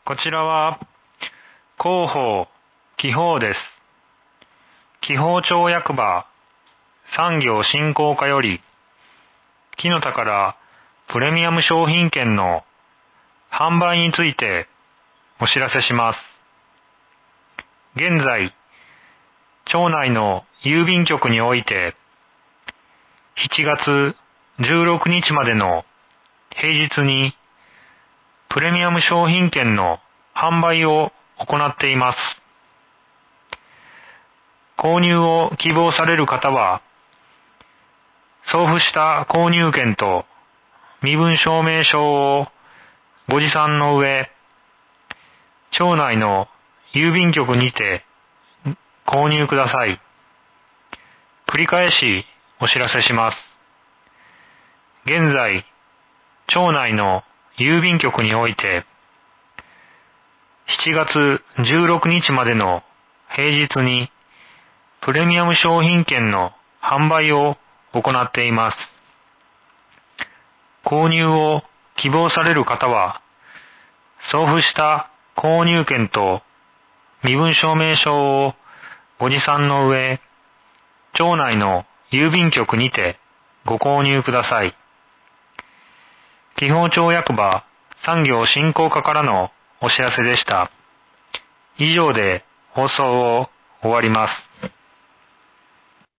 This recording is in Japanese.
こちらは広報、記法です。紀宝町役場産業振興課より、木の田からプレミアム商品券の販売についてお知らせします。現在、町内の郵便局において、7月16日までの平日にプレミアム商品券の販売を行っています。購入を希望される方は、送付した購入券と身分証明書をご持参の上、町内の郵便局にて購入ください。繰り返しお知らせします。現在、町内の郵便局において、7月16日までの平日にプレミアム商品券の販売を行っています。購入を希望される方は、送付した購入券と身分証明書をご持参の上、町内の郵便局にてご購入ください。紀宝町役場産業振興課からのお知らせでした。以上で放送を終わります。